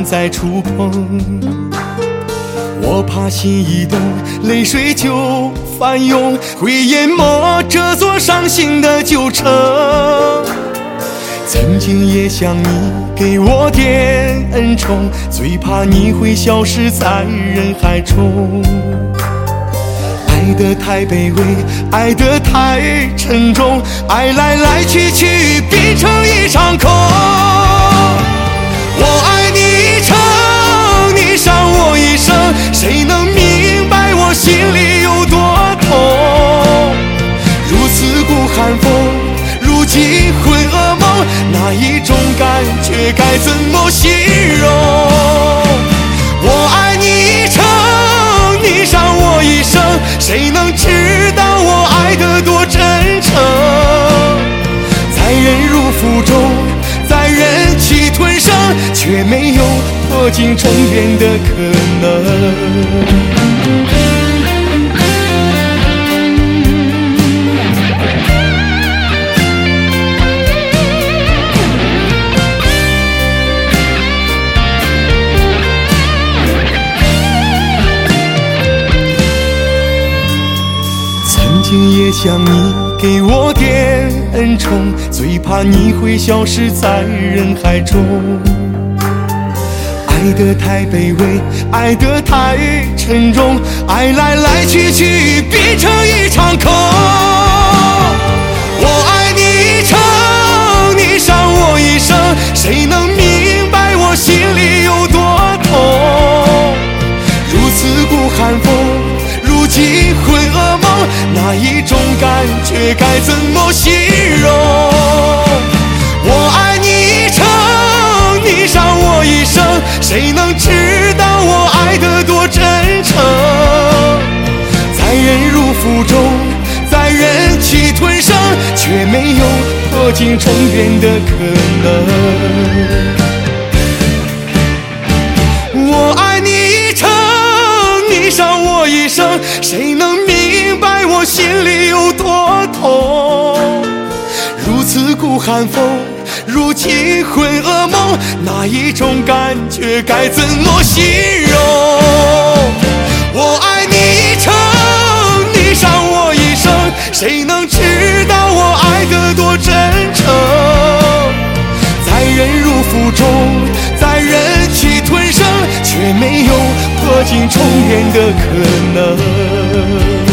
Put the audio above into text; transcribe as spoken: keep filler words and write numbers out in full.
敢再触碰。我怕心一动，泪水就翻涌，会淹没这座伤心的旧城。曾经也想你给我点恩宠，最怕你会消失在人海中。爱得太卑微，爱得太沉重，爱来来去去变成一场空。我爱你一程，你伤我一生，谁能明白我心里有多痛？如刺骨寒风，如惊魂噩梦，那一种感觉该怎么形容？我爱你一程，你伤我一生，谁能知道我爱得多真诚？在忍辱负重，在忍气吞声，却没有破镜重圆的可能。曾经也想你给我点恩宠，最怕你会消失在人海中。爱得太卑微，爱得太沉重，爱来来去去变成一场空。我爱你一程，你伤我一生，谁能明白我心里有多痛？如刺骨寒风，如惊魂噩梦，那一种感觉该怎么形容？我爱你一程，你伤我一生，谁能知道我爱得多真诚？在忍辱负重，在忍气吞声，却没有破镜重圆的可能。我爱你一程，你伤我一生，谁能明白我心里有多痛？如刺骨寒风，如惊魂噩梦，那一种感觉该怎么形容？我爱你一程，你伤我一生，谁能知道我爱得多真诚？在忍辱负重，在忍气吞声，却没有破镜重圆的可能。